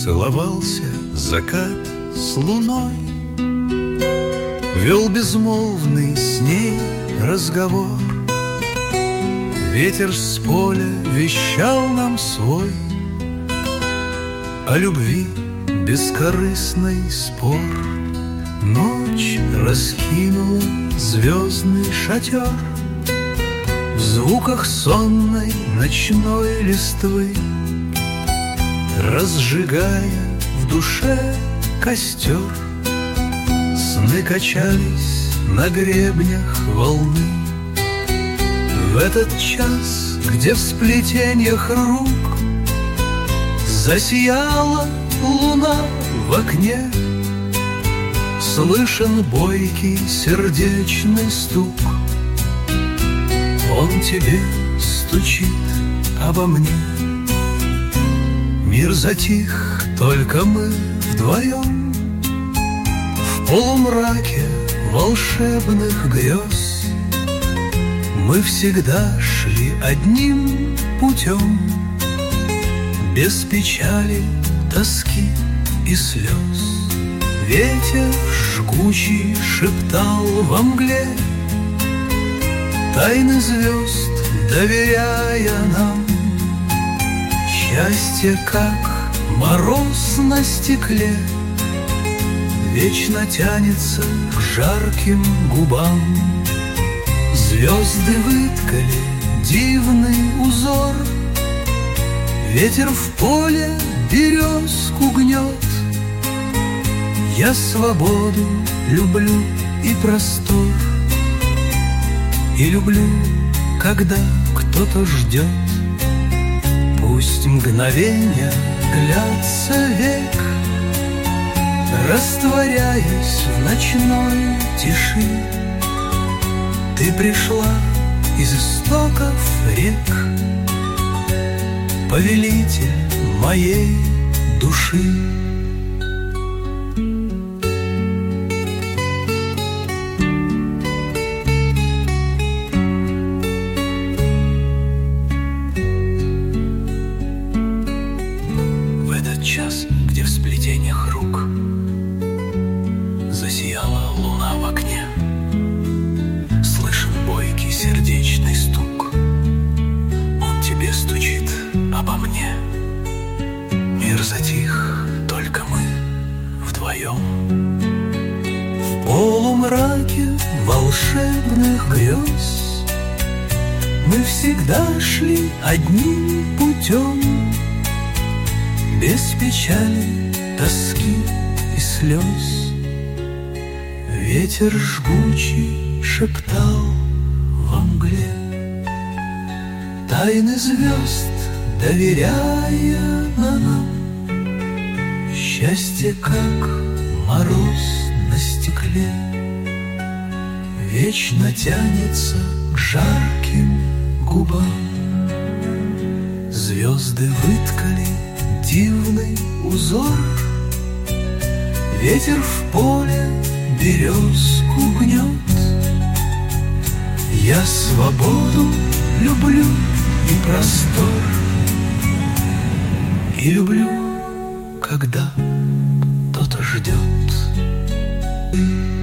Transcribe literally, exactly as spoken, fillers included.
Целовался закат с луной, вел безмолвный с ней разговор. Ветер с поля вещал нам свой о любви бескорыстный спор. Ночь раскинула звездный шатер в звуках сонной ночной листвы, разжигая в душе костер. Сны качались на гребнях волны. В этот час, где в сплетениях рук засияла луна в окне, слышен бойкий сердечный стук. Он тебе стучит обо мне. Мир затих, только мы вдвоем в полумраке волшебных грез. Мы всегда шли одним путем, без печали, тоски и слез. Ветер жгучий шептал во мгле тайны звезд, доверяя нам. Счастье, как мороз на стекле, вечно тянется к жарким губам. Звезды выткали дивный узор, ветер в поле березку гнет. Я свободу люблю и простор, и люблю, когда кто-то ждет. Пусть мгновенья длятся век, растворяясь в ночной тиши. Ты пришла из истоков рек, повелитель моей души. В этот час, где в сплетениях рук засияла луна в окне, слышен бойкий сердечный стук. Он тебе стучит обо мне. Мир затих, только мы вдвоем в полумраке волшебных грез. Мы всегда шли одним путем, без печали, тоски и слез. Ветер жгучий шептал во мгле тайны звезд, доверяя нам. Счастье, как мороз на стекле, вечно тянется к жарким губам. Звезды выткали дивный узор, ветер в поле березку гнет. Я свободу люблю и простор, и люблю, когда кто-то ждет.